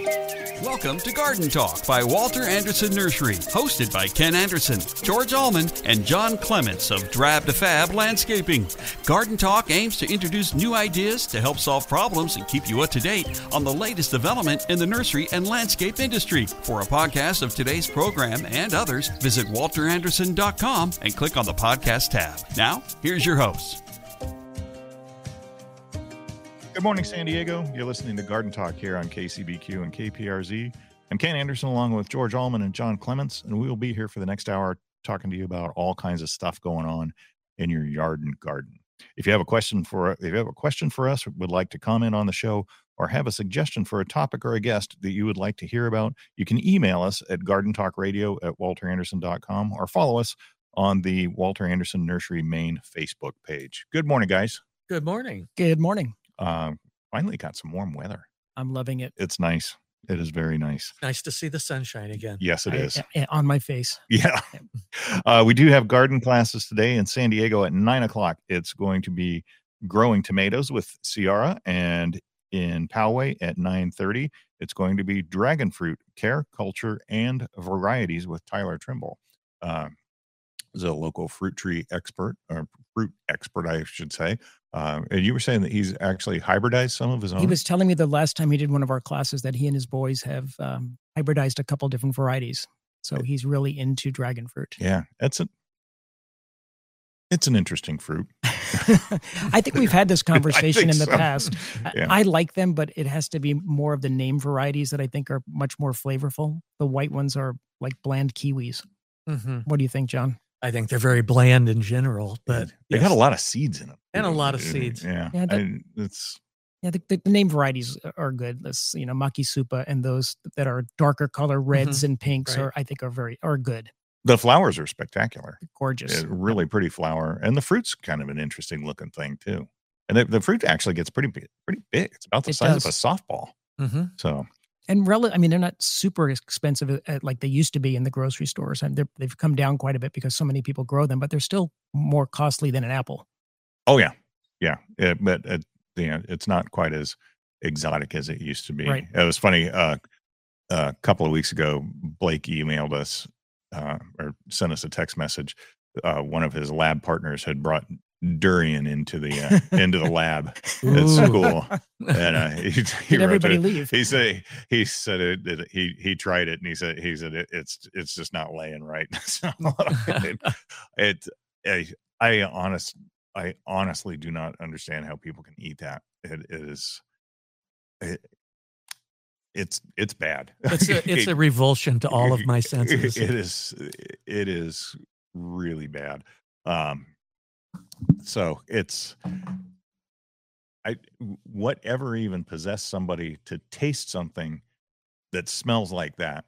Welcome to Garden Talk by Walter Anderson Nursery, hosted by Ken Anderson, George Allman, and John Clements of Drab to Fab Landscaping. Garden Talk aims to introduce new ideas to help solve problems and keep you up to date on the latest development in the nursery and landscape industry. For a podcast of today's program and others, visit walteranderson.com and click on the podcast tab. Now, here's your host. Good morning, San Diego. You're listening to Garden Talk here on KCBQ and KPRZ. I'm Ken Anderson along with George Allman and John Clements, and we will be here for the next hour talking to you about all kinds of stuff going on in your yard and garden. If you have a question for us, would like to comment on the show, or have a suggestion for a topic or a guest that you would like to hear about, you can email us at gardentalkradio@walteranderson.com or follow us on the Walter Anderson Nursery main Facebook page. Good morning, guys. Good morning. Good morning. Finally got some warm weather. I'm loving it. It's nice. It is very nice. Nice to see the sunshine again. Yes, it is. On my face. Yeah. We do have garden classes today in San Diego at 9 o'clock. It's going to be growing tomatoes with Ciara, and in Poway at 9:30, it's going to be dragon fruit care, culture, and varieties with Tyler Trimble. Is a local fruit expert, I should say. And you were saying that he's actually hybridized some of his own? He was telling me the last time he did one of our classes that he and his boys have hybridized a couple different varieties. So he's really into dragon fruit. Yeah, it's an interesting fruit. I think we've had this conversation in the past. Yeah. I like them, but it has to be more of the name varieties that I think are much more flavorful. The white ones are like bland kiwis. Mm-hmm. What do you think, John? I think they're very bland in general, but they got a lot of seeds in them. And a lot of seeds. Yeah. The name varieties are good. This, Makisupa and those that are darker color reds and pinks Right. I think are good. The flowers are spectacular. Gorgeous. Really pretty flower. And the fruit's kind of an interesting looking thing too. And the fruit actually gets pretty big. It's about the size of a softball. Mm-hmm. So. And they're not super expensive like they used to be in the grocery stores. And they've come down quite a bit because so many people grow them, but they're still more costly than an apple. Oh, yeah. Yeah. But it's not quite as exotic as it used to be. Right. It was funny. A couple of weeks ago, Blake emailed us or sent us a text message. One of his lab partners had brought durian into the lab at school, and he Did everybody leave? He said he tried it, and he said it's just not laying right. So I honestly do not understand how people can eat that. It's bad. It's a revulsion to all of my senses. It is really bad. So whatever even possessed somebody to taste something that smells like that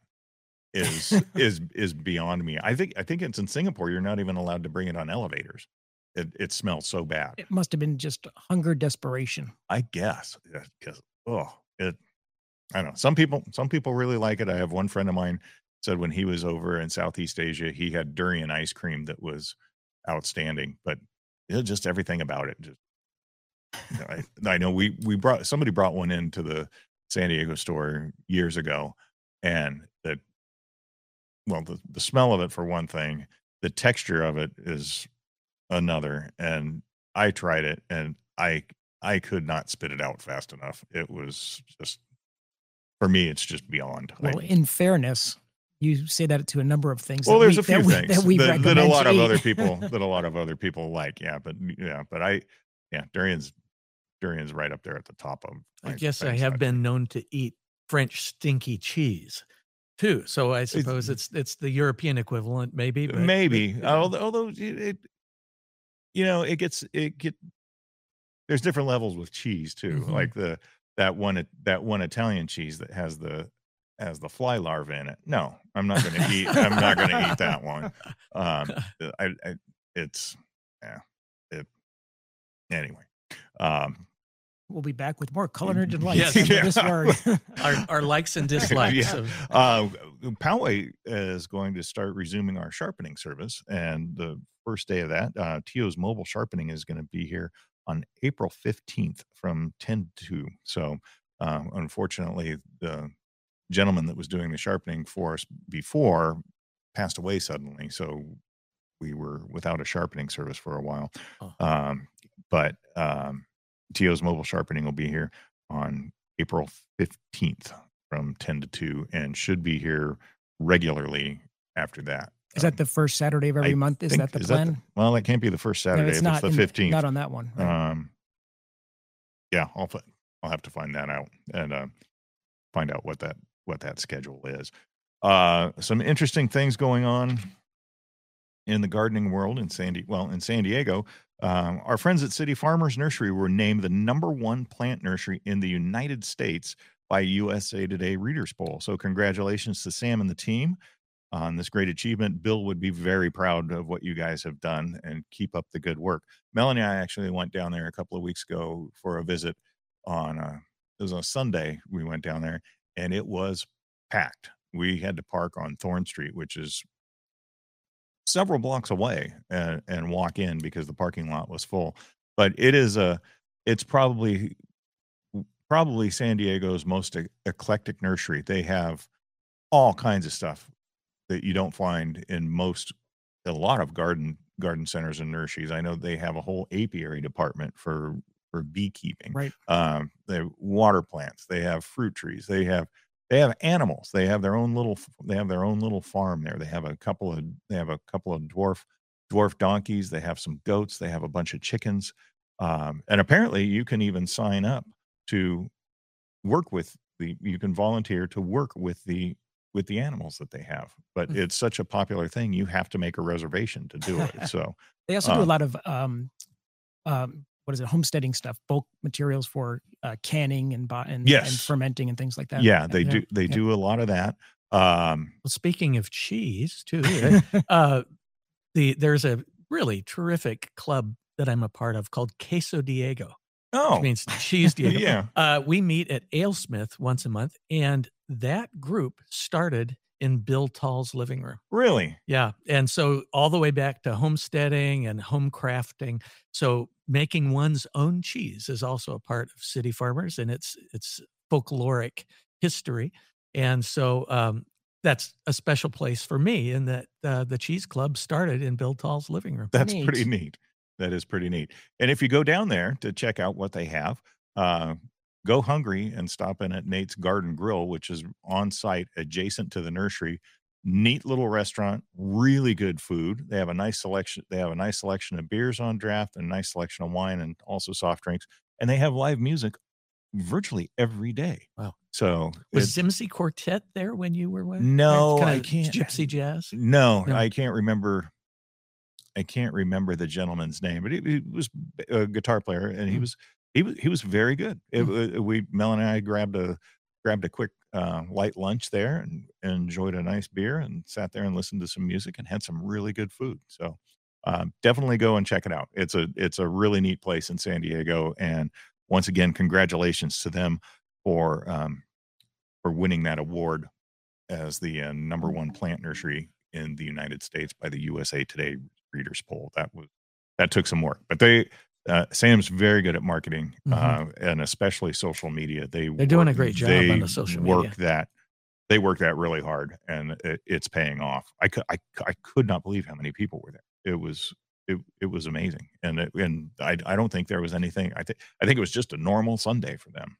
is beyond me. I think it's in Singapore. You're not even allowed to bring it on elevators. It smells so bad. It must have been just hunger, desperation. I guess, because I don't know. Some people really like it. I have one friend of mine said when he was over in Southeast Asia, he had durian ice cream that was outstanding, but just everything about it. Just I know somebody brought one into the San Diego store years ago, and the smell of it for one thing, the texture of it is another. And I tried it, and I could not spit it out fast enough. It was just, for me, it's just beyond. Well, in fairness, you say that to a number of things. Well, there's a few things that a lot of eat. other people like. Durian's right up there at the top of. I guess I have been known to eat French stinky cheese too. So I suppose it's the European equivalent, maybe. But, although there's different levels with cheese too. Mm-hmm. Like that one Italian cheese that has the fly larvae in it. No, I'm not going to eat that one. Anyway. We'll be back with more culinary delights. Yes. Under this word. our likes and dislikes. Yeah. Poway is going to start resuming our sharpening service, and the first day of that, Tio's Mobile Sharpening is going to be here on April 15th from 10 to 2. So, unfortunately, the gentleman that was doing the sharpening for us before passed away suddenly. So we were without a sharpening service for a while. Oh. But Tio's Mobile Sharpening will be here on April 15th from 10 to 2 and should be here regularly after that. Is that the first Saturday of every month? Is that the plan? Well, it can't be the first Saturday. It's not, it's the 15th. Not on that one. Right? Yeah, I'll have to find that out and find out what that schedule is. Some interesting things going on in the gardening world in San Diego. Our friends at City Farmers Nursery were named the #1 plant nursery in the United States by USA Today Readers Poll. So congratulations to Sam and the team on this great achievement. Bill would be very proud of what you guys have done, and keep up the good work. Melanie and I actually went down there a couple of weeks ago for a visit it was on a Sunday. We went down there and it was packed. We had to park on Thorn Street, which is several blocks away, and walk in because the parking lot was full. But it's probably San Diego's most eclectic nursery. They have all kinds of stuff that you don't find in a lot of garden centers and nurseries. I know they have a whole apiary department for beekeeping. Right. They have water plants. They have fruit trees. They have animals. They have their own little farm there. They have a couple of dwarf donkeys. They have some goats. They have a bunch of chickens. And apparently you can even sign up to work with you can volunteer to work with the animals that they have. But it's such a popular thing, you have to make a reservation to do it. So they also do a lot of homesteading stuff, bulk materials for canning and fermenting and things like that. Yeah, they do. They do a lot of that. Well, speaking of cheese, too, there's a really terrific club that I'm a part of called Queso Diego. Oh, which means cheese Diego. Yeah. We meet at AleSmith once a month, and that group started in Bill Tall's living room. Really? Yeah. And so all the way back to homesteading and home crafting. So making one's own cheese is also a part of City Farmers, and it's folkloric history. And so that's a special place for me, in that the cheese club started in Bill Tall's living room. That's pretty neat. That is pretty neat. And if you go down there to check out what they have, go hungry and stop in at Nate's Garden Grill, which is on site adjacent to the nursery. Neat little restaurant, really good food. They have a nice selection. They have a nice selection of beers on draft and a nice selection of wine and also soft drinks. And they have live music virtually every day. Wow. So was Zimsy Quartet there when you were with? No, I can't. Gypsy jazz? No, I can't remember. I can't remember the gentleman's name, but he was a guitar player, and he was very good. Mel and I grabbed a quick light lunch there and enjoyed a nice beer and sat there and listened to some music and had some really good food. So definitely go and check it out. It's a really neat place in San Diego, and once again, congratulations to them for winning that award as the #1 plant nursery in the United States by the USA Today Readers Poll. That took some work, but Sam's very good at marketing, and especially social media. They're doing a great job on the social media. They work that really hard, and it's paying off. I could not believe how many people were there. It was amazing, and I don't think there was anything. I think it was just a normal Sunday for them.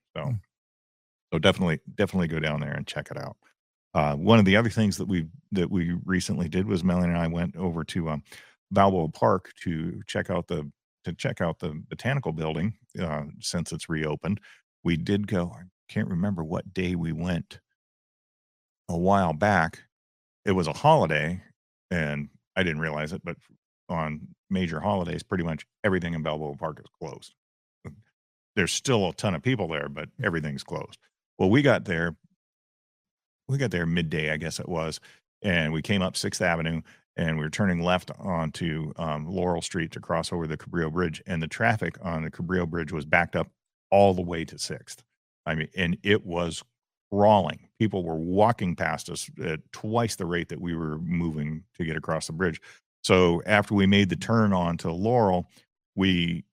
So definitely go down there and check it out. One of the other things that we recently did was Melanie and I went over to Balboa Park to check out the botanical building since it's reopened. We did go. I can't remember what day we went a while back. It was a holiday, and I didn't realize it, but on major holidays, pretty much everything in Balboa Park is closed. There's still a ton of people there, but everything's closed. Well, we got there midday, I guess it was, and we came up 6th Avenue, and we were turning left onto Laurel Street to cross over the Cabrillo Bridge, and the traffic on the Cabrillo Bridge was backed up all the way to 6th. I mean, and it was crawling. People were walking past us at twice the rate that we were moving to get across the bridge. So after we made the turn onto Laurel, we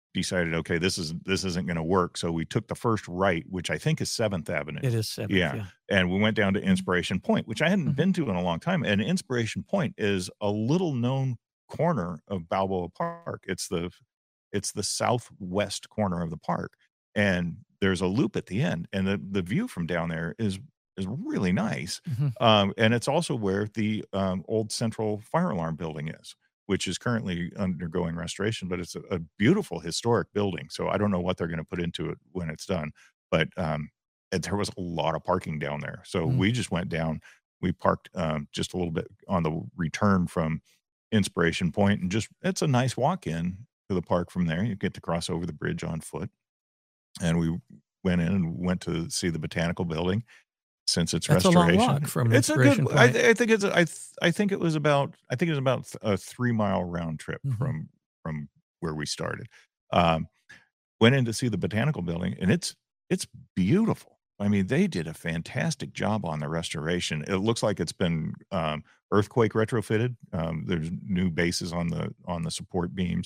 decided, okay, this isn't going to work. So we took the first right, which I think is 7th Avenue. It is 7th. Yeah. And we went down to Inspiration Point, which I hadn't been to in a long time. And Inspiration Point is a little known corner of Balboa Park. It's the southwest corner of the park. And there's a loop at the end. And the view from down there is really nice. And it's also where the old Central Fire Alarm building is, which is currently undergoing restoration, but it's a beautiful historic building. So I don't know what they're going to put into it when it's done, but there was a lot of parking down there. So we just went down, we parked just a little bit on the return from Inspiration Point, and it's a nice walk in to the park from there. You get to cross over the bridge on foot. And we went in and went to see the Botanical Building. Since its restoration, a long walk from it's a good. Inspiration I Point. think it was about a 3-mile round trip from where we started. Went in to see the Botanical Building, and it's beautiful. I mean, they did a fantastic job on the restoration. It looks like it's been earthquake retrofitted. There's new bases on the support beams.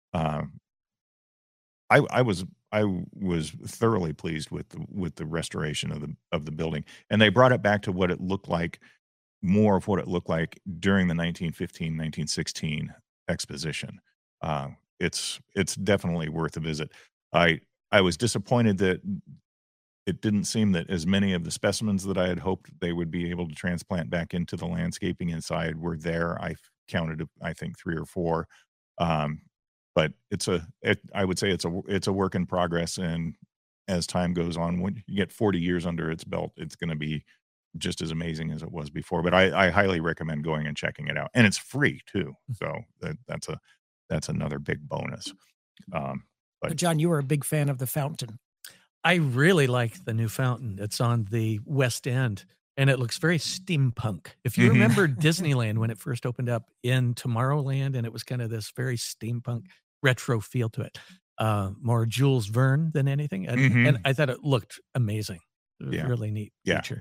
I was thoroughly pleased with the restoration of the building, and they brought it back to what it looked like, more of what it looked like during the 1915-1916 exposition. It's definitely worth a visit. I was disappointed that it didn't seem that as many of the specimens that I had hoped they would be able to transplant back into the landscaping inside were there. I counted, I think, 3 or 4. But I would say it's a work in progress, and as time goes on, when you get 40 years under its belt, it's going to be just as amazing as it was before. But I highly recommend going and checking it out, and it's free too. So that's another big bonus. But John, you were a big fan of the fountain. I really like the new fountain. It's on the West End, and it looks very steampunk. If you remember Disneyland when it first opened up in Tomorrowland, and it was kind of this very steampunk retro feel to it, more Jules Verne than anything. And I thought it looked amazing. It was really neat feature.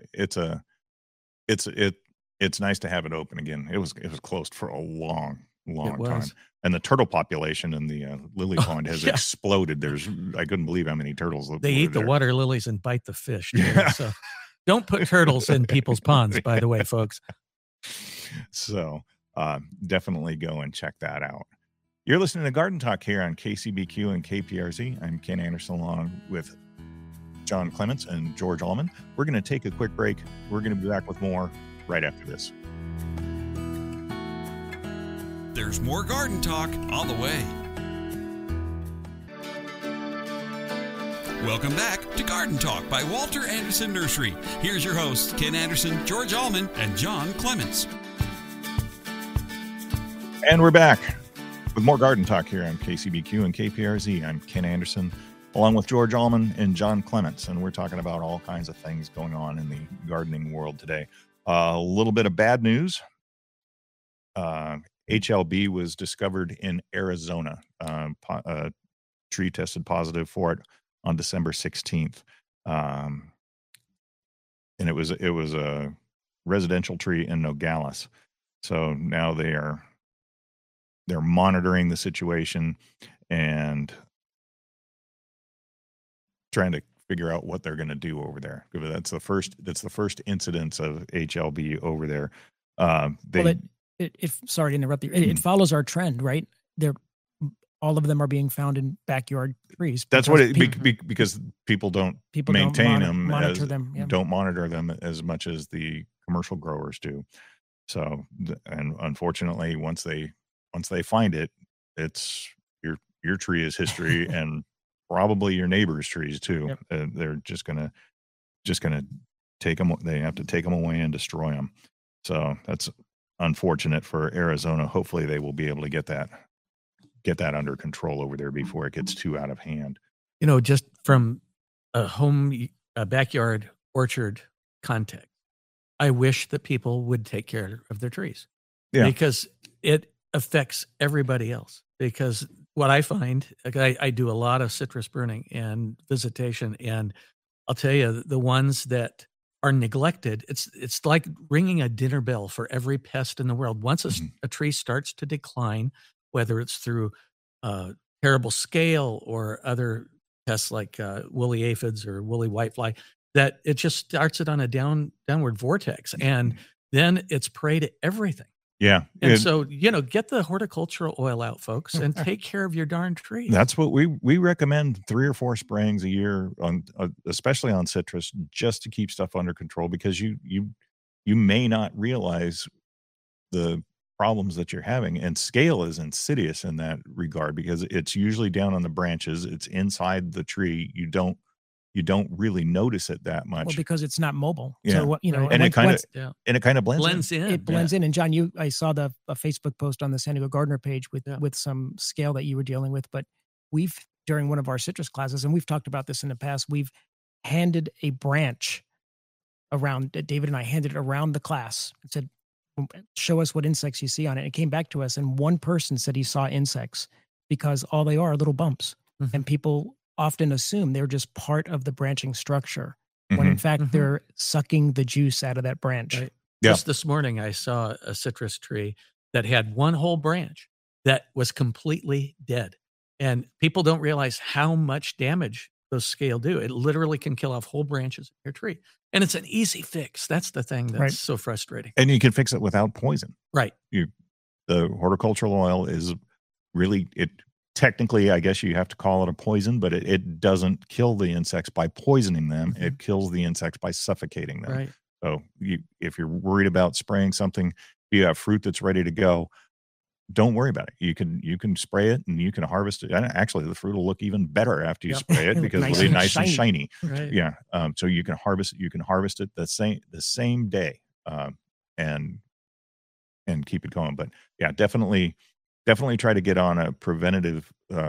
It's nice to have it open again. It was closed for a long time. And the turtle population in the lily pond has exploded. I couldn't believe how many turtles they eat the water lilies and bite the fish. So don't put turtles in people's ponds, by the way, folks. So definitely go and check that out. You're listening to Garden Talk here on KCBQ and KPRZ. I'm Ken Anderson, along with John Clements and George Allman. We're going to take a quick break. We're going to be back with more right after this. There's more Garden Talk on the way. Welcome back to Garden Talk by Walter Anderson Nursery. Here's your hosts, Ken Anderson, George Allman, and John Clements. And we're back with more Garden Talk here on KCBQ and KPRZ. I'm Ken Anderson, along with George Allman and John Clements, and we're talking about all kinds of things going on in the gardening world today. A little bit of bad news. HLB was discovered in Arizona. A tree tested positive for it on December 16th. And it was a residential tree in Nogales. So now they're monitoring the situation and trying to figure out what they're going to do over there. That's the first incidence of HLB over there. Sorry to interrupt you. It follows our trend, right? All of them are being found in backyard trees. That's what because people don't maintain them, don't monitor them as much as the commercial growers do. So, and unfortunately, once they find it, it's your tree is history, and probably your neighbor's trees too. Yep. They're just gonna take them. They have to take them away and destroy them. So that's unfortunate for Arizona. Hopefully, they will be able to get that under control over there before it gets too out of hand. Just from a backyard orchard context, I wish that people would take care of their trees, because it affects everybody else. Because what I find, I do a lot of citrus burning and visitation, and I'll tell you, the ones that are neglected, it's like ringing a dinner bell for every pest in the world. Once a tree starts to decline, whether it's through terrible scale or other pests like woolly aphids or woolly whitefly, that it just starts it on a downward vortex. And then it's prey to everything. Yeah. And so, get the horticultural oil out, folks, and take care of your darn tree. That's what we recommend 3 or 4 sprayings a year on, especially on citrus, just to keep stuff under control, because you may not realize the problems that you're having. And scale is insidious in that regard, because it's usually down on the branches. It's inside the tree. You don't really notice it that much. Well, because it's not mobile. Yeah. So, and it kind of blends in. It blends in. And John, I saw a Facebook post on the San Diego Gardener page with some scale that you were dealing with, but during one of our citrus classes, and we've talked about this in the past, we've handed a branch around, David and I handed it around the class and said, show us what insects you see on it. It came back to us, and one person said he saw insects, because all they are little bumps. Mm-hmm. And people often assume they're just part of the branching structure, when in fact they're sucking the juice out of that branch. Right. Yeah. Just this morning, I saw a citrus tree that had one whole branch that was completely dead. And people don't realize how much damage those scale do. It literally can kill off whole branches of your tree. And it's an easy fix. That's the thing that's so frustrating. And you can fix it without poison. Right. The horticultural oil is really, technically, I guess you have to call it a poison, but it doesn't kill the insects by poisoning them. Mm-hmm. It kills the insects by suffocating them. Right. So if you're worried about spraying something, if you have fruit that's ready to go, don't worry about it. You can spray it and you can harvest it. And actually, the fruit will look even better after you spray it, because it'll be nice and shiny. Right. Yeah. So you can harvest it the same day, and keep it going. But yeah, definitely try to get on a preventative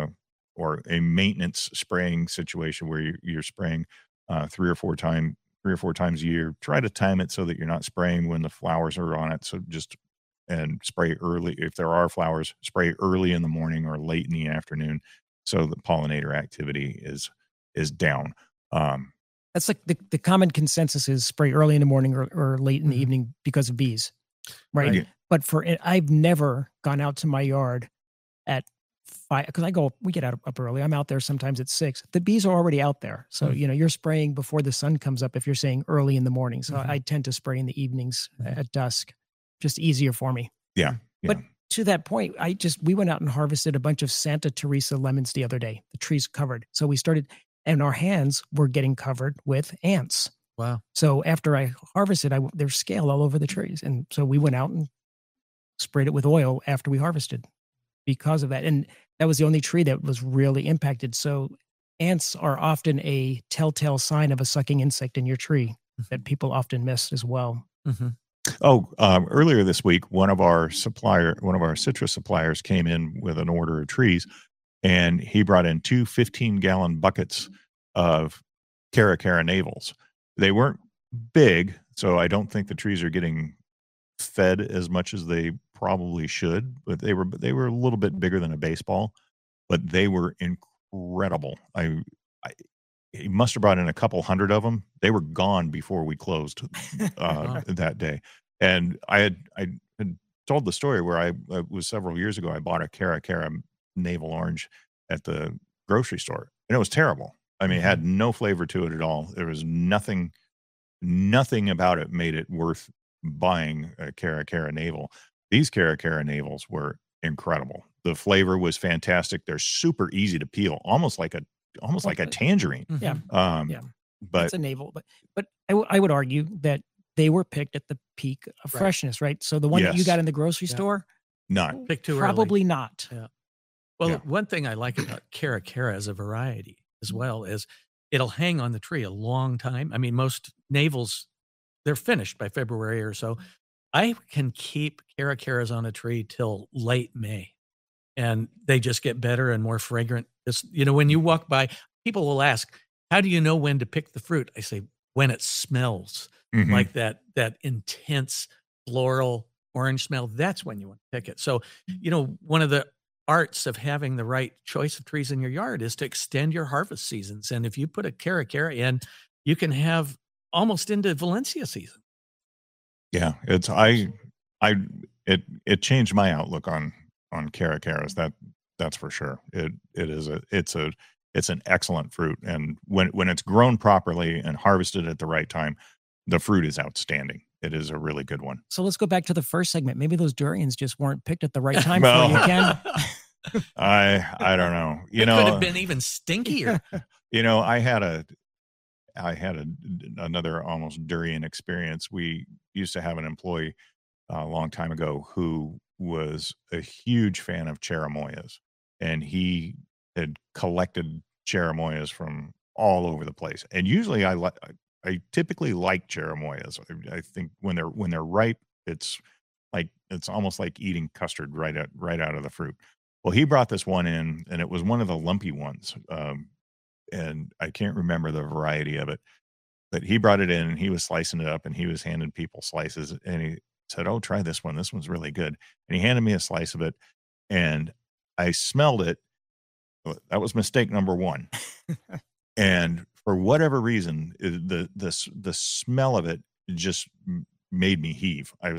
or a maintenance spraying situation where you're spraying 3 or 4 times a year. Try to time it so that you're not spraying when the flowers are on it. So and spray early. If there are flowers, spray early in the morning or late in the afternoon, so the pollinator activity is down. That's like the common consensus is spray early in the morning or late in the evening because of bees, right? Yeah. But I've never gone out to my yard at 5, because we get up early. I'm out there sometimes at 6. The bees are already out there. So, you're spraying before the sun comes up if you're saying early in the morning. So I tend to spray in the evenings at dusk. Just easier for me. Yeah. But to that point, we went out and harvested a bunch of Santa Teresa lemons the other day. The tree's covered. So we started, and our hands were getting covered with ants. Wow. So after I harvested, there's scale all over the trees. And so we went out and sprayed it with oil after we harvested because of that. And that was the only tree that was really impacted. So ants are often a telltale sign of a sucking insect in your tree that people often miss as well. Mm-hmm. Earlier this week, one of our citrus suppliers came in with an order of trees, and he brought in 2 15-gallon buckets of Caracara navels. They weren't big, so I don't think the trees are getting fed as much as they probably should, but they were a little bit bigger than a baseball, but they were incredible. He must have brought in a couple hundred of them. They were gone before we closed that day. And I had told the story where I was several years ago. I bought a Caracara navel orange at the grocery store, and it was terrible. I mean, it had no flavor to it at all. There was nothing about it made it worth buying a Caracara navel. These Caracara navels were incredible. The flavor was fantastic. They're super easy to peel, almost like a tangerine. Yeah. But it's a navel, but I would argue that they were picked at the peak of freshness, right? So the one that you got in the grocery store, not picked too probably early. Not. Yeah. Well, one thing I like about Caracara as a variety as well is it'll hang on the tree a long time. I mean, most navels, they're finished by February or so. I can keep Caracaras on a tree till late May, and they just get better and more fragrant. When you walk by, people will ask, how do you know when to pick the fruit? I say, when it smells like that intense floral orange smell, that's when you want to pick it. So, one of the arts of having the right choice of trees in your yard is to extend your harvest seasons. And if you put a Caracara in, you can have almost into Valencia season. Yeah, it changed my outlook on Caracaras. That's for sure. It's an excellent fruit, and when it's grown properly and harvested at the right time, the fruit is outstanding. It is a really good one. So let's go back to the first segment. Maybe those durians just weren't picked at the right time Well, for you, Ken. I don't know. It could have been even stinkier. I had another almost durian experience. We used to have an employee a long time ago who was a huge fan of cherimoyas, and he had collected cherimoyas from all over the place. And usually I typically like cherimoyas. I think when they're ripe, it's almost like eating custard right out of the fruit. Well, he brought this one in, and it was one of the lumpy ones. And I can't remember the variety of it, but he brought it in and he was slicing it up and he was handing people slices, and he said, "Oh, try this one. This one's really good." And he handed me a slice of it, and I smelled it. That was mistake number one. And for whatever reason, the smell of it just made me heave. I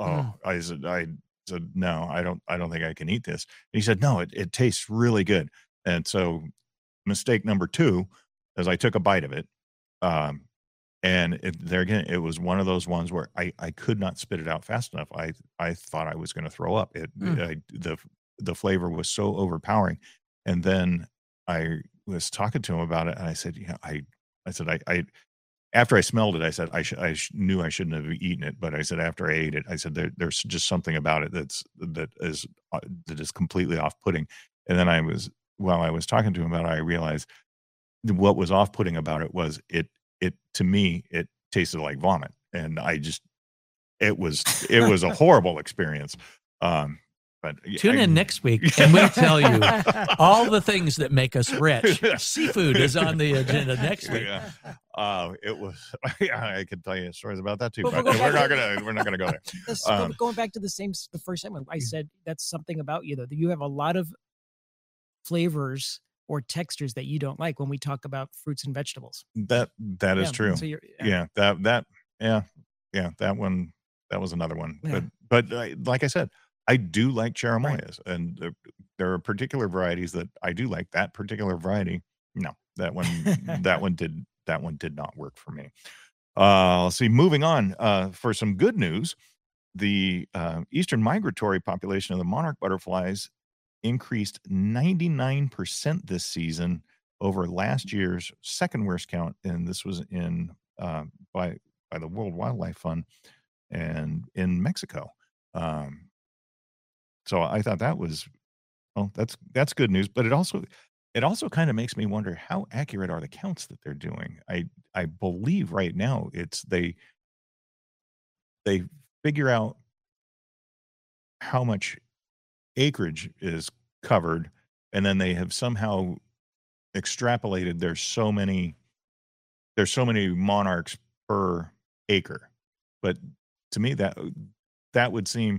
said, "No, I don't think I can eat this." And he said, "No, it tastes really good." And so mistake number two, as I took a bite of it, and there again, it was one of those ones where I could not spit it out fast enough. I thought I was going to throw up. The flavor was so overpowering. And then I was talking to him about it, and I said, "Yeah, I said after I smelled it, I said I knew I shouldn't have eaten it, but I said after I ate it, I said there's just something about it that is completely off-putting." And then while I was talking to him about it, I realized what was off-putting about it was it to me it tasted like vomit, and it was a horrible experience. But Tune in next week and we'll tell you all the things that make us rich. Seafood is on the agenda next week. Yeah. It was. I could tell you stories about that too, but we're not gonna go there. Going back to the first segment, I said that's something about you though. That you have a lot of flavors or textures that you don't like when we talk about fruits and vegetables. That is true. So that one, that was another one. Yeah. But like I said, I do like cherimoyas, right. And there are particular varieties that I do like. That particular variety, no, that one did not work for me. Let's see. Moving on, for some good news, the eastern migratory population of the monarch butterflies increased 99% this season over last year's second worst count, and this was in by the World Wildlife Fund and in Mexico. So I thought that was, that's good news, but it also kind of makes me wonder how accurate are the counts that they're doing. I believe right now they figure out how much acreage is covered, and then they have somehow extrapolated there's so many monarchs per acre. But to me that would seem,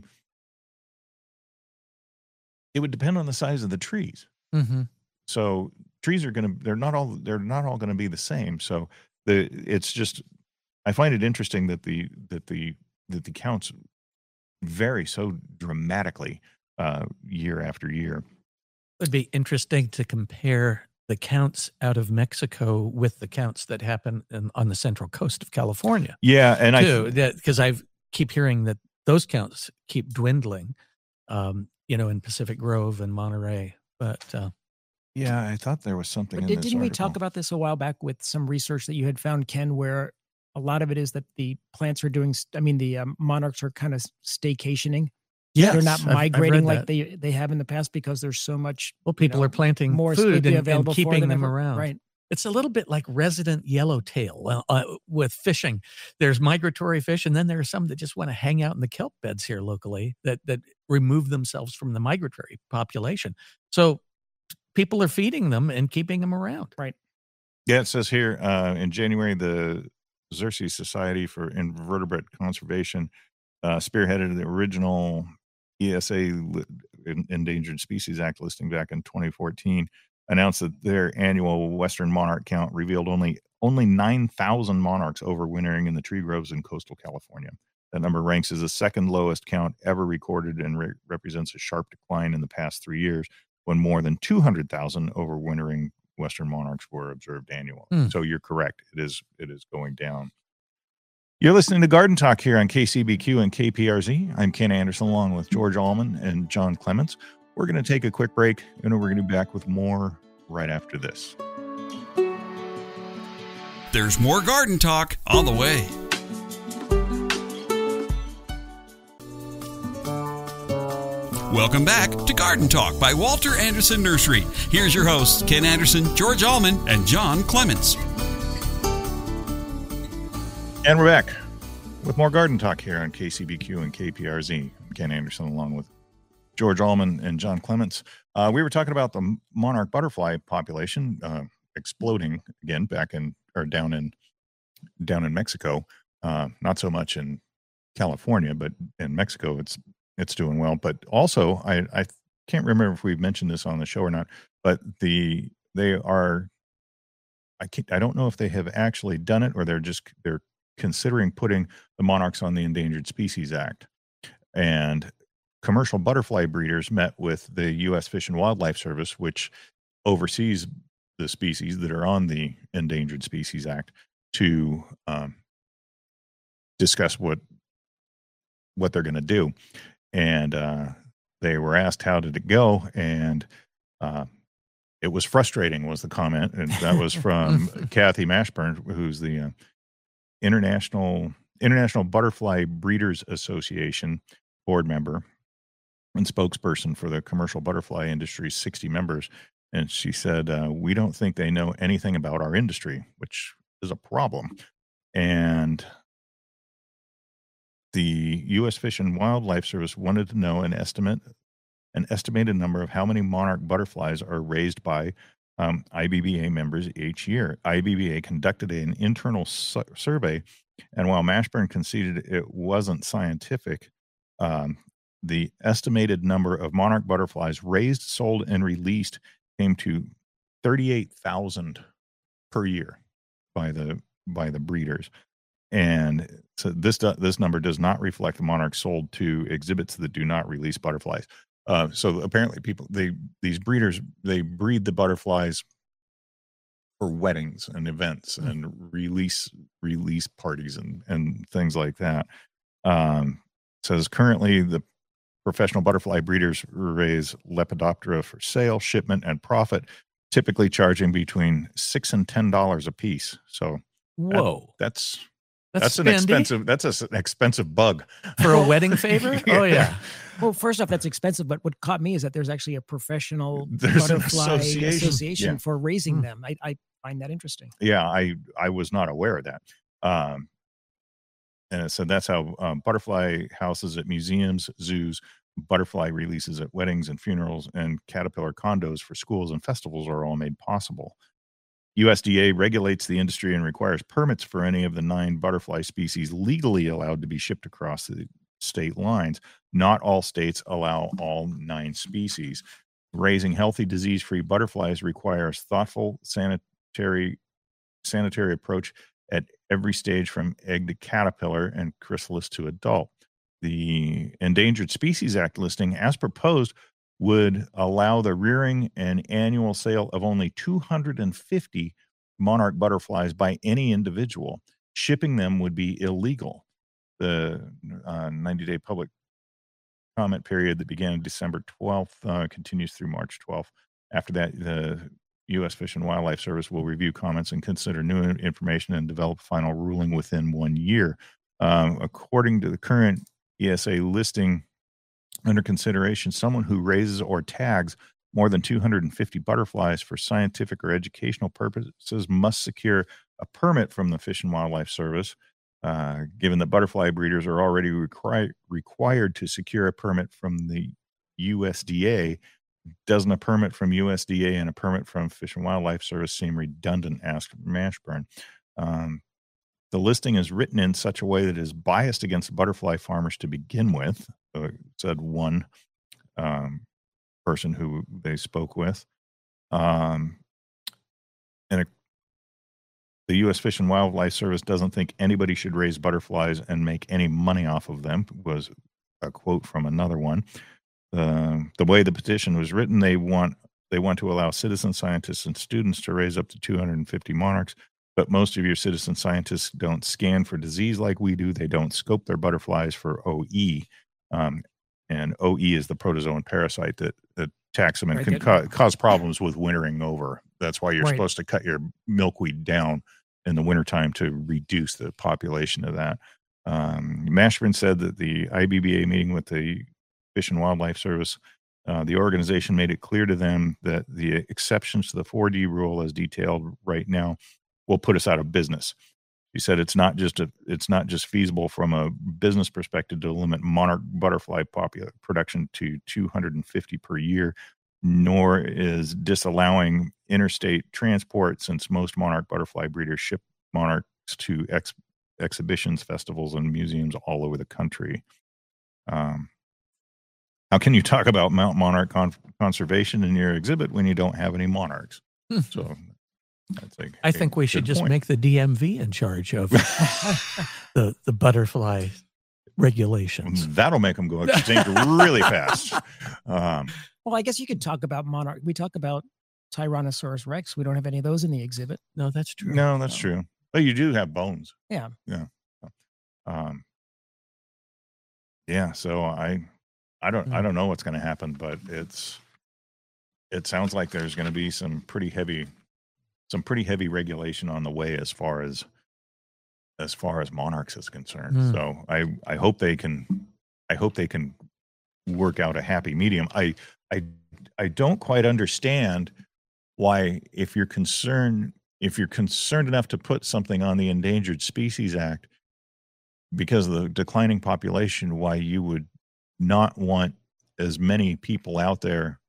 it would depend on the size of the trees. Mm-hmm. So trees they're not all going to be the same. So it's just, I find it interesting that the counts vary so dramatically year after year. It would be interesting to compare the counts out of Mexico with the counts that happen on the central coast of California. Yeah, and because I keep hearing that those counts keep dwindling. In Pacific Grove and Monterey, but yeah, I thought there was something. But didn't we talk about this a while back with some research that you had found, Ken, where a lot of it is that the plants are doing? I mean, the monarchs are kind of staycationing. Yes, they're not migrating like that. they have in the past because there's so much. Well, people are planting more food and keeping them ever, around. Right. It's a little bit like resident yellowtail with fishing. There's migratory fish, and then there are some that just want to hang out in the kelp beds here locally that remove themselves from the migratory population. So people are feeding them and keeping them around. Right. Yeah, it says here in January, the Xerces Society for Invertebrate Conservation spearheaded the original ESA Endangered Species Act listing back in 2014. Announced that their annual Western monarch count revealed only 9,000 monarchs overwintering in the tree groves in coastal California. That number ranks as the second lowest count ever recorded and represents a sharp decline in the past 3 years. when more than 200,000 overwintering western monarchs were observed annually. So you're correct. It is going down. You're listening to Garden Talk here on KCBQ and KPRZ. I'm Ken Anderson along with George Allman and John Clements. We're going to take a quick break, and we're going to be back with more right after this. There's more Garden Talk on the way. Welcome back to Garden Talk by Walter Anderson Nursery. Here's your hosts, Ken Anderson, George Allman, and John Clements. And we're back with more Garden Talk here on KCBQ and KPRZ. I'm Ken Anderson along with George Allman and John Clements. We were talking about the monarch butterfly population exploding again down in Mexico. Not so much in California, but in Mexico it's doing well. But also, I can't remember if we've mentioned this on the show or not, but I don't know if they have actually done it or they're considering putting the monarchs on the Endangered Species Act. And commercial butterfly breeders met with the U.S. Fish and Wildlife Service, which oversees the species that are on the Endangered Species Act, to discuss what they're going to do. And they were asked, how did it go? And it was frustrating, was the comment. And that was from Kathy Mashburn, who's the International Butterfly Breeders Association board member and spokesperson for the commercial butterfly industry's 60 members. And she said, we don't think they know anything about our industry, which is a problem. And the U.S. Fish and Wildlife Service wanted to know an estimated number of how many monarch butterflies are raised by IBBA members each year. IBBA conducted an internal survey, and while Mashburn conceded it wasn't scientific, the estimated number of monarch butterflies raised, sold, and released came to 38,000 per year by the breeders. And so this number does not reflect the monarchs sold to exhibits that do not release butterflies. So apparently these breeders, they breed the butterflies for weddings and events and release parties and things like that. Says currently the professional butterfly breeders raise Lepidoptera for sale, shipment, and profit, typically charging between $6 and $10 a piece. So whoa, that's an expensive bug for a wedding favor. Yeah. Oh yeah. Well, first off, that's expensive, but what caught me is that there's actually a professional There's an butterfly association Yeah. for raising them. I find that interesting. Yeah, I was not aware of that. And so that's how butterfly houses at museums, zoos, butterfly releases at weddings and funerals, and caterpillar condos for schools and festivals are all made possible. USDA regulates the industry and requires permits for any of the 9 butterfly species legally allowed to be shipped across the state lines. Not all states allow all 9 species. Raising healthy, disease-free butterflies requires thoughtful sanitary approach at every stage from egg to caterpillar and chrysalis to adult. The Endangered Species Act listing, as proposed, would allow the rearing and annual sale of only 250 monarch butterflies by any individual. Shipping them would be illegal. The 90-day public comment period that began December 12th continues through March 12th. After that, the U.S. Fish and Wildlife Service will review comments and consider new information and develop a final ruling within 1 year. According to the current ESA listing under consideration, someone who raises or tags more than 250 butterflies for scientific or educational purposes must secure a permit from the Fish and Wildlife Service. Given that butterfly breeders are already required to secure a permit from the USDA, doesn't a permit from USDA and a permit from Fish and Wildlife Service seem redundant? Asked Mashburn. The listing is written in such a way that is biased against butterfly farmers to begin with, said one person who they spoke with. The U.S. Fish and Wildlife Service doesn't think anybody should raise butterflies and make any money off of them, was a quote from another one. the way the petition was written, they want to allow citizen scientists and students to raise up to 250 monarchs. But most of your citizen scientists don't scan for disease like we do. They don't scope their butterflies for OE. And OE is the protozoan parasite that attacks them and can cause problems with wintering over. That's why you're supposed to cut your milkweed down in the wintertime to reduce the population of that. Mashburn said that the IBBA meeting with the Fish and Wildlife Service, the organization made it clear to them that the exceptions to the 4D rule as detailed right now will put us out of business. He said it's not just feasible from a business perspective to limit monarch butterfly production to 250 per year, nor is disallowing interstate transport, since most monarch butterfly breeders ship monarchs to exhibitions, festivals, and museums all over the country. How can you talk about Mount Monarch conservation in your exhibit when you don't have any monarchs? So I think we should just make the DMV in charge of the butterfly regulations. That'll make them go extinct really fast. Well, I guess you could talk about monarch. We talk about Tyrannosaurus Rex. We don't have any of those in the exhibit. No, that's true. No, that's true. But you do have bones. Yeah. Yeah. Yeah. So I don't know what's going to happen, but it sounds like there's going to be some pretty heavy regulation on the way as far as monarchs is concerned. So I hope they can work out a happy medium. I don't quite understand why, if you're concerned enough to put something on the Endangered Species Act because of the declining population, why you would not want as many people out there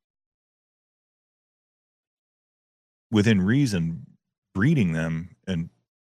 within reason breeding them and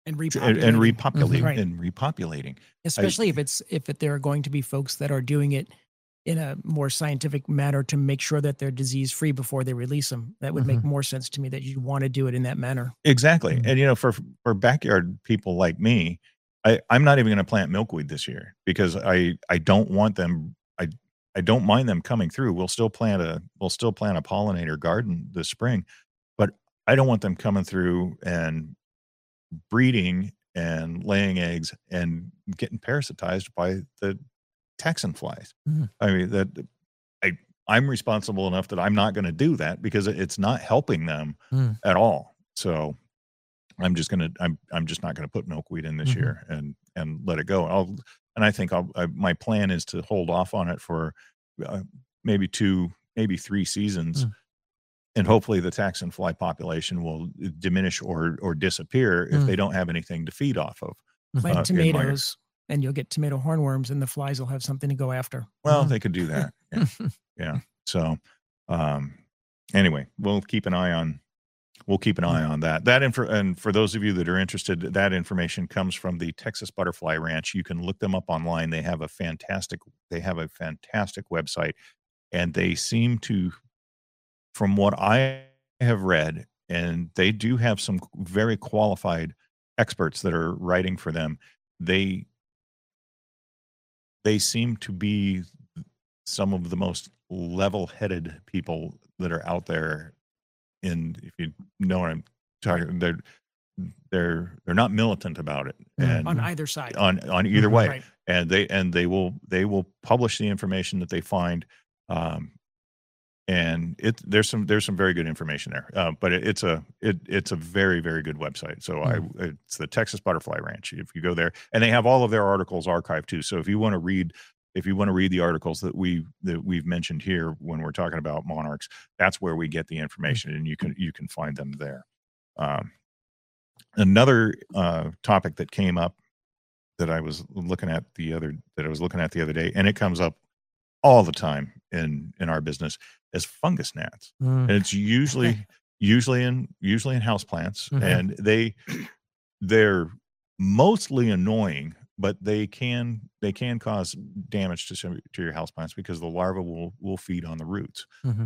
repopulating, especially if there are going to be folks that are doing it in a more scientific manner to make sure that they're disease free before they release them. That would make more sense to me, that you want to do it in that manner. Exactly. And for backyard people like me, I'm not even going to plant milkweed this year because I don't want them. I don't mind them coming through. We'll still plant a pollinator garden this spring, but I don't want them coming through and breeding and laying eggs and getting parasitized by the Texan flies. I mean, I'm responsible enough that I'm not going to do that because it's not helping them at all. So I'm just not going to put milkweed in this year and let it go. I think my plan is to hold off on it for maybe 2, maybe 3 seasons. And hopefully the taxon fly population will diminish or disappear if they don't have anything to feed off of. Plant tomatoes, and you'll get tomato hornworms, and the flies will have something to go after. Well, they could do that. Yeah. So, anyway, we'll keep an eye on that. And for those of you that are interested, that information comes from the Texas Butterfly Ranch. You can look them up online. They have a fantastic website, and they seem to, from what I have read, and they do have some very qualified experts that are writing for them. They seem to be some of the most level-headed people that are out there. And if you know what I'm talking, they're not militant about it, and on either side, on either way, right. and they will publish the information that they find, and there's some very good information there. But it's a very, very good website. So it's the Texas Butterfly Ranch. If you go there, and they have all of their articles archived too. So if you want to read the articles that we've mentioned here when we're talking about monarchs, that's where we get the information, and you can find them there. Another topic that came up that I was looking at the other day, and it comes up all the time in our business, is fungus gnats. And it's usually in houseplants, and they're mostly annoying, but they can cause damage to your houseplants because the larvae will feed on the roots.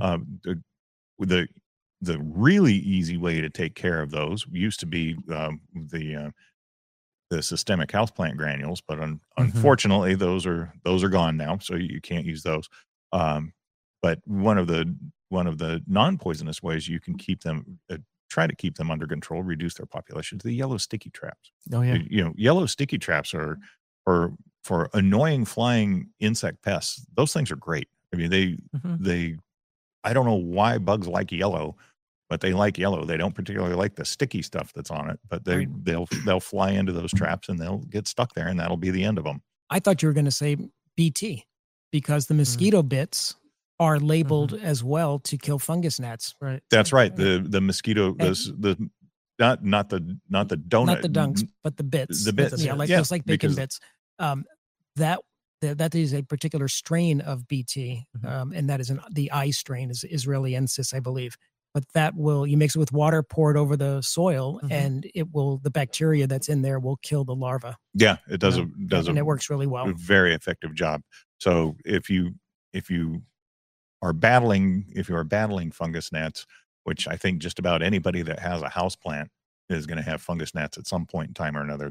The really easy way to take care of those used to be the systemic houseplant granules, but unfortunately those are gone now, so you can't use those. But one of the non-poisonous ways you can keep them, try to keep them under control, reduce their populations, the yellow sticky traps. Oh yeah. Yellow sticky traps are for annoying flying insect pests. Those things are great. I mean, they I don't know why bugs like yellow, but they like yellow. They don't particularly like the sticky stuff that's on it, but they'll fly into those traps and they'll get stuck there, and that'll be the end of them. I thought you were going to say BT, because the mosquito bits are labeled as well to kill fungus gnats. Right. That's right. The mosquito, not the donut, not the dunks, but the bits. The bits, just like bacon bits. That is a particular strain of BT, and that is the I strain is Israeliensis, I believe. But you mix it with water, pour it over the soil, and the bacteria that's in there will kill the larva. Yeah, it does. And it works really well. A very effective job. So if you are battling fungus gnats, which I think just about anybody that has a house plant is going to have fungus gnats at some point in time or another,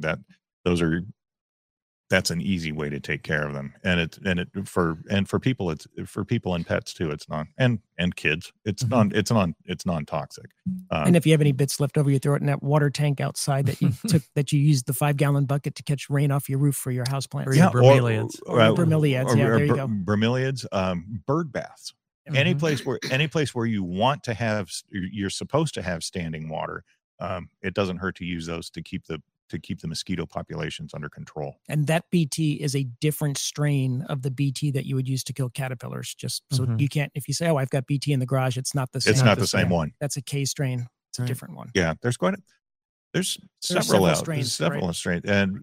that's an easy way to take care of them. For people, it's for people and pets too. It's and kids. It's non-toxic. And if you have any bits left over, you throw it in that water tank outside that you used the 5-gallon bucket to catch rain off your roof for your house plants. Or your bromeliads. Bromeliads. Yeah, there you go. Bromeliads, bird baths. Any place where you want to have, you're supposed to have standing water. It doesn't hurt to use those to keep the mosquito populations under control. And that BT is a different strain of the BT that you would use to kill caterpillars. Just so you can't, if you say, "Oh, I've got BT in the garage," it's not the same. It's not the same one. That's a K strain. It's a different one. Yeah, there's several strains, and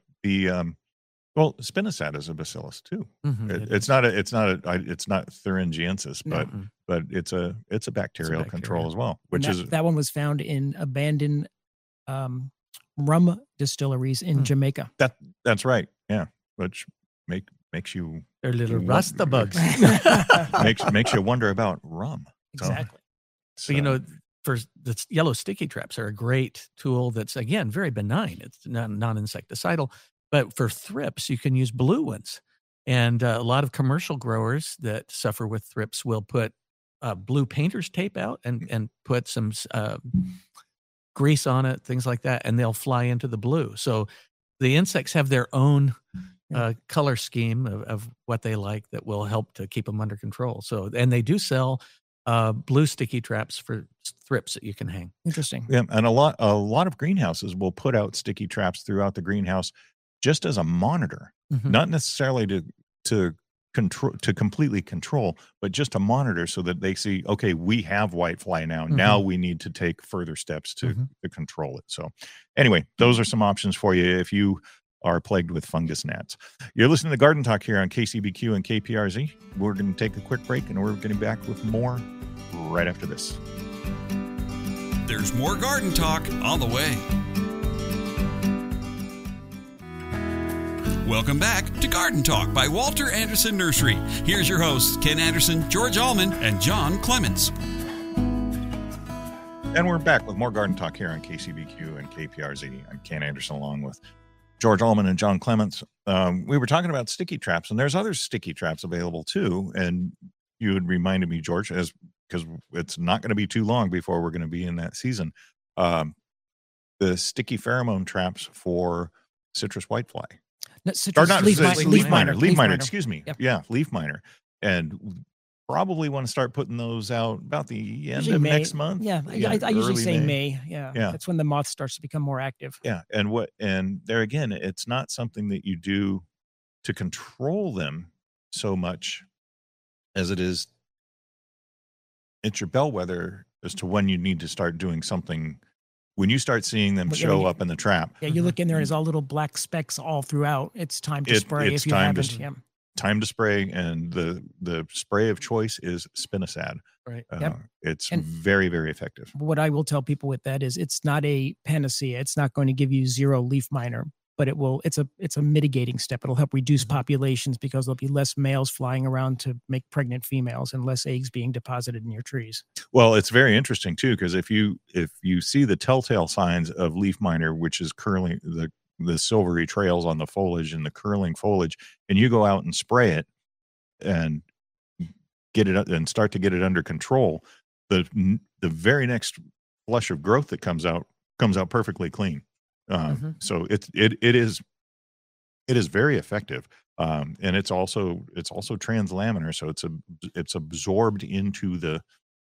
spinosad is a bacillus too. It's not thuringiensis, but it's a bacterial control as well. That one was found in abandoned rum distilleries in Jamaica. That's right. Yeah, which makes you, they're little rasta bugs. makes you wonder about rum. Exactly. So for the yellow sticky traps are a great tool. That's again very benign. It's not non-insecticidal, but for thrips you can use blue ones. And a lot of commercial growers that suffer with thrips will put blue painter's tape out and put some grease on it, things like that, and they'll fly into the blue. So the insects have their own color scheme of what they like that will help to keep them under control. So, and they do sell blue sticky traps for thrips that you can hang. Interesting. Yeah, and a lot of greenhouses will put out sticky traps throughout the greenhouse just as a monitor, not necessarily to completely control, but just to monitor so that they see, okay, we have whitefly now. Now we need to take further steps to control it. So anyway, those are some options for you if you are plagued with fungus gnats. You're listening to Garden Talk here on KCBQ and KPRZ. We're going to take a quick break and we're going to be back with more right after this. There's more Garden Talk on the way. Welcome back to Garden Talk by Walter Anderson Nursery. Here's your hosts, Ken Anderson, George Allman, and John Clements. And we're back with more Garden Talk here on KCBQ and KPRZ. I'm Ken Anderson along with George Allman and John Clements. We were talking about sticky traps, and there's other sticky traps available too. And you had reminded me, George, because it's not going to be too long before we're going to be in that season. The sticky pheromone traps for citrus whitefly. Leaf miner. Excuse me. Yep. Yeah, leaf miner. And probably want to start putting those out about the end of next month. Yeah, I usually say May. Yeah, that's when the moth starts to become more active. Yeah, and there again, it's not something that you do to control them so much as it is. It's your bellwether as to when you need to start doing something. When you start seeing them show up in the trap. Yeah, you look in there and there's all little black specks all throughout. It's time to spray if you haven't. Time to spray, and the spray of choice is spinosad. Right. It's very, very effective. What I will tell people with that is it's not a panacea. It's not going to give you zero leaf miner, but it's a mitigating step. It'll help reduce populations because there'll be less males flying around to make pregnant females and less eggs being deposited in your trees. Well, it's very interesting too, because if you see the telltale signs of leaf miner, which is curling, the silvery trails on the foliage and the curling foliage, and you go out and spray it, and get it and start to get it under control, the very next flush of growth that comes out perfectly clean. So it is very effective. And it's also translaminar, so it's absorbed into the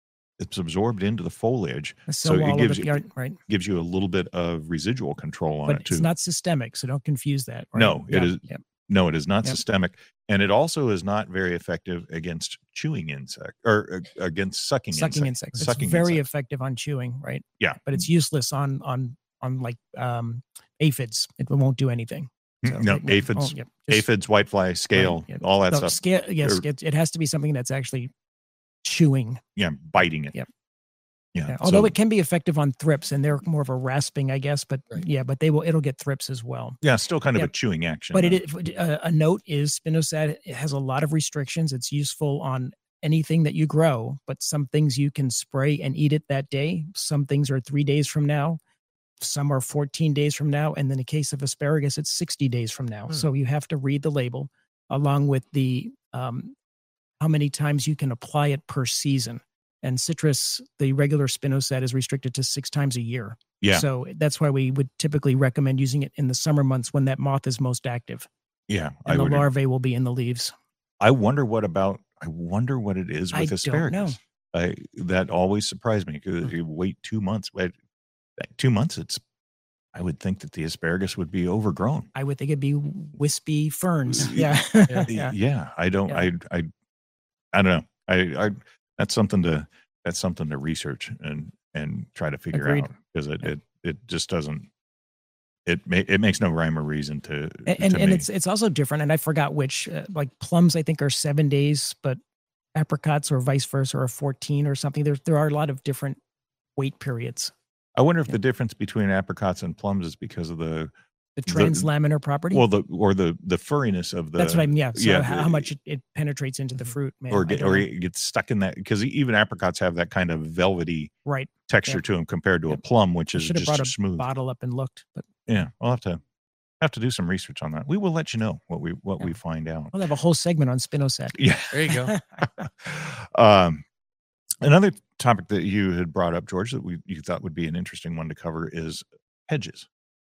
foliage. So it gives you a little bit of residual control on it too. It's not systemic, so don't confuse that. Right? No, it is. Yep. No, it is not systemic, and it also is not very effective against chewing insect or against sucking insects. It's very effective on chewing, right? Yeah, but it's useless on like aphids. It won't do anything. So, no, aphids, aphids, whitefly, scale, all that stuff. Scale, yes, it has to be something that's actually chewing. Yeah, biting it. Yep. Yeah. Although it can be effective on thrips, and they're more of a rasping, I guess. But but it'll get thrips as well. Yeah, still kind of a chewing action. But a note is spinosad. It has a lot of restrictions. It's useful on anything that you grow, but some things you can spray and eat it that day. Some things are 3 days from now. Some are 14 days from now. And in the case of asparagus, it's 60 days from now. So you have to read the label along with the how many times you can apply it per season. And citrus, the regular spinosad is restricted to 6 times a year. Yeah. So that's why we would typically recommend using it in the summer months when that moth is most active. Yeah. And the larvae will be in the leaves. I wonder what it is with asparagus. That always surprised me because you wait 2 months. 2 months, I would think that the asparagus would be overgrown. I would think it'd be wispy ferns. Yeah. Yeah. I don't know. That's something to research and try to figure out, because it just doesn't. It makes no rhyme or reason to it's also different. And I forgot which, like plums, I think are 7 days, but apricots or vice versa are 14 or something. There are a lot of different wait periods. I wonder if the difference between apricots and plums is because of the translaminar property. Well, the furriness of the. That's what I mean. Yeah. So how much it penetrates into the fruit, man, or it gets stuck in that, because even apricots have that kind of velvety texture to them compared to a plum, which is just smooth. Bottle up and looked, but yeah, I'll have to do some research on that. We will let you know what we find out. We'll have a whole segment on spinosad. Yeah, there you go. Another topic that you had brought up, George, that you thought would be an interesting one to cover is hedges.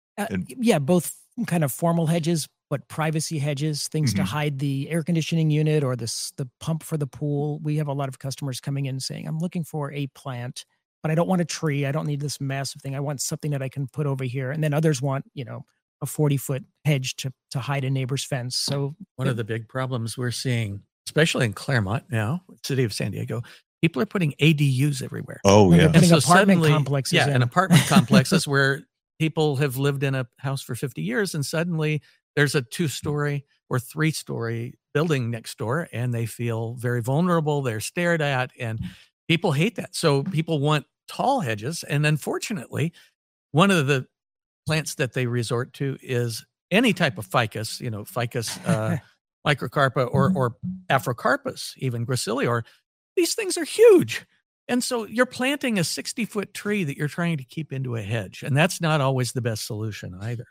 Both kind of formal hedges, but privacy hedges, things to hide the air conditioning unit or the pump for the pool. We have a lot of customers coming in saying, I'm looking for a plant, but I don't want a tree. I don't need this massive thing. I want something that I can put over here. And then others want, a 40-foot hedge to hide a neighbor's fence. So one of the big problems we're seeing, especially in Claremont now, city of San Diego, people are putting ADUs everywhere. Oh, yeah. And so apartment complexes. Yeah, and apartment complexes where people have lived in a house for 50 years, and suddenly there's a 2-story or 3-story building next door, and they feel very vulnerable. They're stared at, and people hate that. So people want tall hedges. And unfortunately, one of the plants that they resort to is any type of ficus, ficus microcarpa or Afrocarpus, even Gracilior. These things are huge. And so you're planting a 60-foot tree that you're trying to keep into a hedge. And that's not always the best solution either.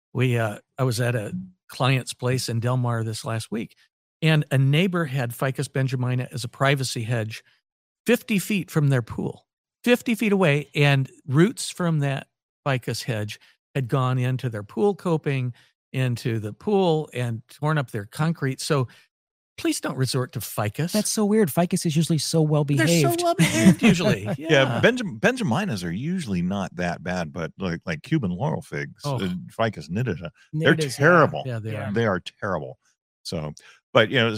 I was at a client's place in Del Mar this last week, and a neighbor had Ficus benjamina as a privacy hedge 50 feet from their pool, 50 feet away. And roots from that ficus hedge had gone into their pool coping, into the pool, and torn up their concrete. So please don't resort to ficus. That's so weird. Ficus is usually so well behaved. They're so well behaved usually. Yeah, Benjaminas are usually not that bad, but like Cuban laurel figs, Ficus nitida, they're terrible. Yeah, they are. They are terrible. So, but go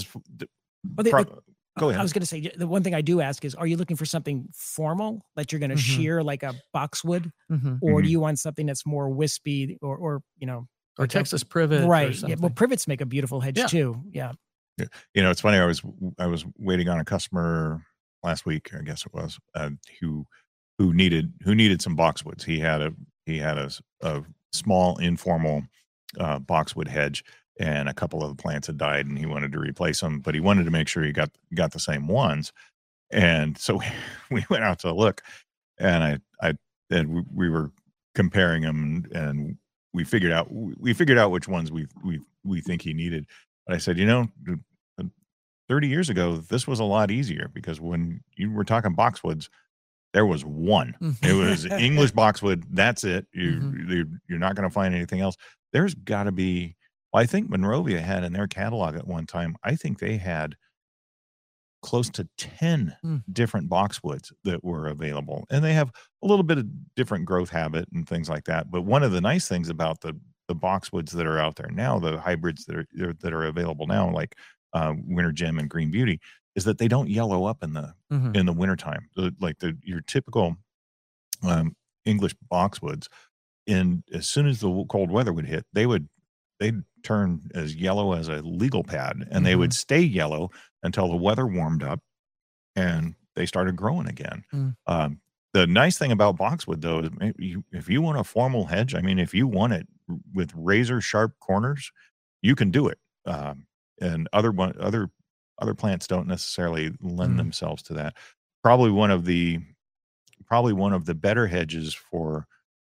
ahead. I was going to say, the one thing I do ask is, are you looking for something formal that you're going to shear like a boxwood, or do you want something that's more wispy or Texas privet? Right. Yeah. Well, privets make a beautiful hedge too. Yeah. It's funny. I was waiting on a customer last week, I guess it was, who needed some boxwoods. He had a small informal boxwood hedge, and a couple of the plants had died, and he wanted to replace them, but he wanted to make sure he got the same ones. And so we went out to look, and we were comparing them, and we figured out which ones we think he needed. But I said, 30 years ago, this was a lot easier because when you were talking boxwoods, there was one. It was English boxwood. That's it. You're not going to find anything else. There's got to be. Well, I think Monrovia had in their catalog at one time, I think they had close to 10 different boxwoods that were available. And they have a little bit of different growth habit and things like that. But one of the nice things about the boxwoods that are out there now, the hybrids that are available now, like Winter Gem and Green Beauty, is that they don't yellow up in the wintertime. Your typical English boxwoods, as soon as the cold weather would hit, they'd turn as yellow as a legal pad, and they would stay yellow until the weather warmed up and they started growing again. The nice thing about boxwood, though, is if you want a formal hedge, I mean, if you want it with razor sharp corners, you can do it. And other plants don't necessarily lend themselves to that. Probably one of the better hedges for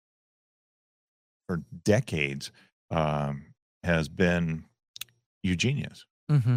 decades has been Eugenias.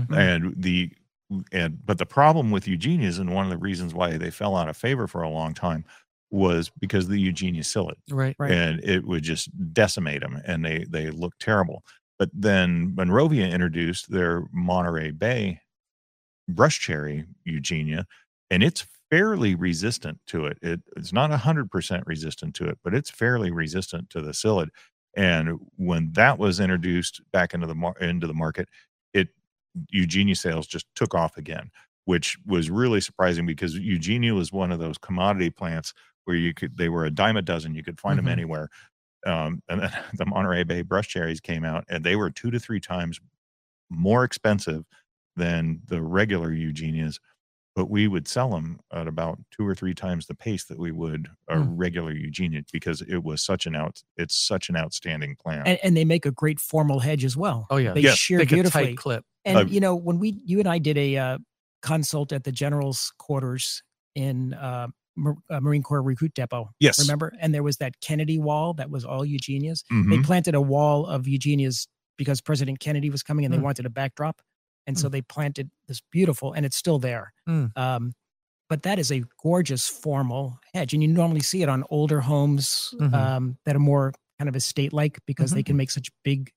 But the problem with Eugenias, and one of the reasons why they fell out of favor for a long time, was because of the Eugenia psyllid. Right. And it would just decimate them, and they looked terrible. But then Monrovia introduced their Monterey Bay brush cherry Eugenia, and it's fairly resistant to it. It's not 100% resistant to it, but it's fairly resistant to the psyllid. And when that was introduced back into the market, Eugenia sales just took off again, which was really surprising because Eugenia was one of those commodity plants where they were a dime a dozen. You could find them anywhere. And then the Monterey Bay brush cherries came out, and they were 2 to 3 times more expensive than the regular Eugenias, but we would sell them at about 2 or 3 times the pace that we would a regular Eugenia, because it was it's such an outstanding plant. And they make a great formal hedge as well. Oh yeah, they shear beautifully. A tight clip. And when you and I did a consult at the general's quarters in Marine Corps Recruit Depot. Yes. Remember? And there was that Kennedy wall that was all Eugenias. They planted a wall of Eugenias because President Kennedy was coming and they wanted a backdrop. And so they planted this beautiful, and it's still there. But that is a gorgeous formal hedge. And you normally see it on older homes that are more kind of estate-like because they can make such big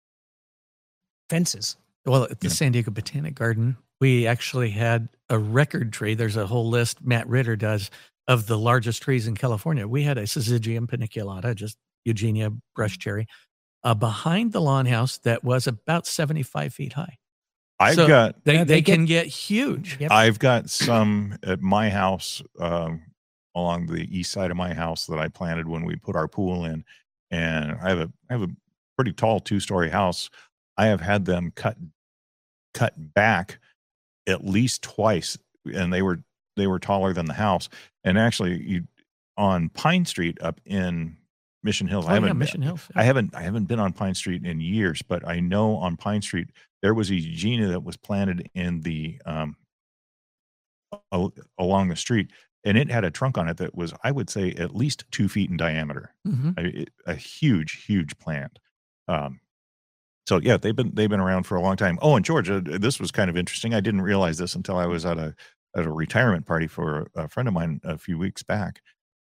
fences. Well, at the San Diego Botanic Garden, we actually had a record tree. There's a whole list Matt Ritter does of the largest trees in California. We had a Syzygium paniculata, just Eugenia brush cherry, behind the lawn house that was about 75 feet high. They can get huge. Yep. I've got some at my house, along the east side of my house, that I planted when we put our pool in, and I have a pretty tall 2-story house. I have had them cut back at least twice, and they were taller than the house. And actually, on Pine Street up in Mission Hills, Mission Hills. I haven't been on Pine Street in years, but I know on Pine Street there was a Eugenia that was planted in the along the street, and it had a trunk on it that was, I would say, at least 2 feet in diameter. A huge plant. So yeah, they've been around for a long time. Oh, and George, this was kind of interesting. I didn't realize this until I was at a retirement party for a friend of mine a few weeks back.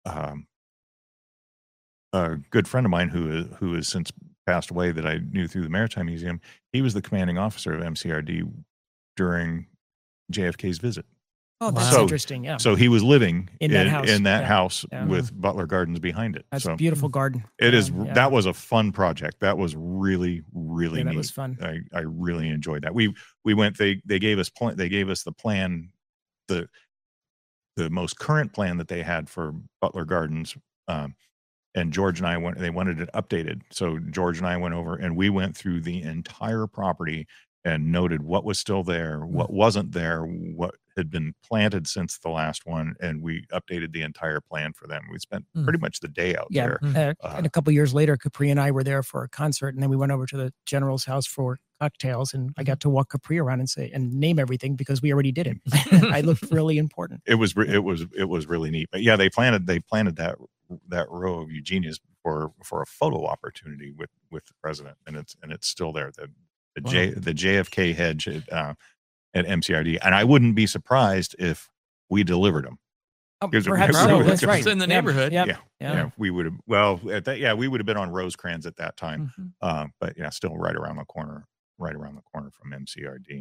A good friend of mine who has since passed away that I knew through the Maritime Museum. He was the commanding officer of MCRD during JFK's visit. Oh, that's interesting. Yeah. So he was living in that house with Butler Gardens behind it. That's a beautiful garden. It is. That was a fun project. That was really neat. That was fun. I really enjoyed that. We went. They gave us the plan, the most current plan that they had for Butler Gardens. And George and I they wanted it updated. So George and I went over and we went through the entire property and noted what was still there, what wasn't there, what had been planted since the last one, and we updated the entire plan for them. We spent pretty much the day out there. And a couple of years later, Capri and I were there for a concert, and then we went over to the general's house for cocktails, and I got to walk Capri around and name everything because we already did it. I looked really important. It was really neat. But yeah, they planted that row of Eugenias for a photo opportunity with the president, and it's still there. The JFK hedge at MCRD, and I wouldn't be surprised if we delivered them. Perhaps so. That's right. It's in the neighborhood. Yeah, we would have. Well, at that, we would have been on Rosecrans at that time. But yeah, still right around the corner from MCRD.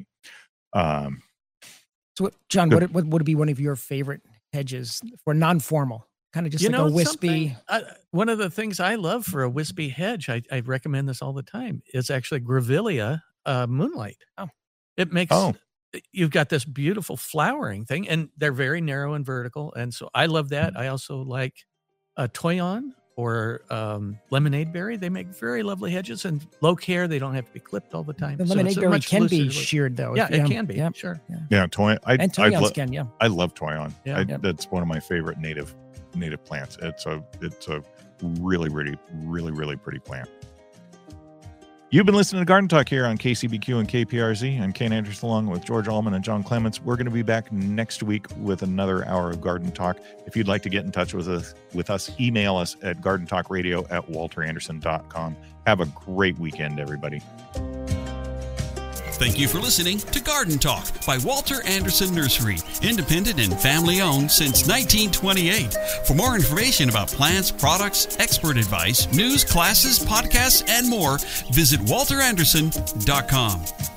So, John, what would be one of your favorite hedges for non-formal? Kind of just like a wispy. One of the things I love for a wispy hedge, I recommend this all the time, is actually Grevillea moonlight. Oh, it makes. You've got this beautiful flowering thing, and they're very narrow and vertical, and so I love that. I also like Toyon or lemonade berry. They make very lovely hedges and low care. They don't have to be clipped all the time. The lemonade berry can be sheared, though. Yeah, it can be. Yeah. Sure. Yeah, Toyon. And Toyons can. Yeah, I love Toyon. Yeah. That's one of my favorite native plants. It's a really, really, really, really pretty plant. You've been listening to Garden Talk here on KCBQ and KPRZ. I'm Ken Anderson along with George Allman and John Clements. We're going to be back next week with another hour of Garden Talk. If you'd like to get in touch with us, email us at gardentalkradio@walteranderson.com. Have a great weekend, everybody. Thank you for listening to Garden Talk by Walter Anderson Nursery, independent and family-owned since 1928. For more information about plants, products, expert advice, news, classes, podcasts, and more, visit walteranderson.com.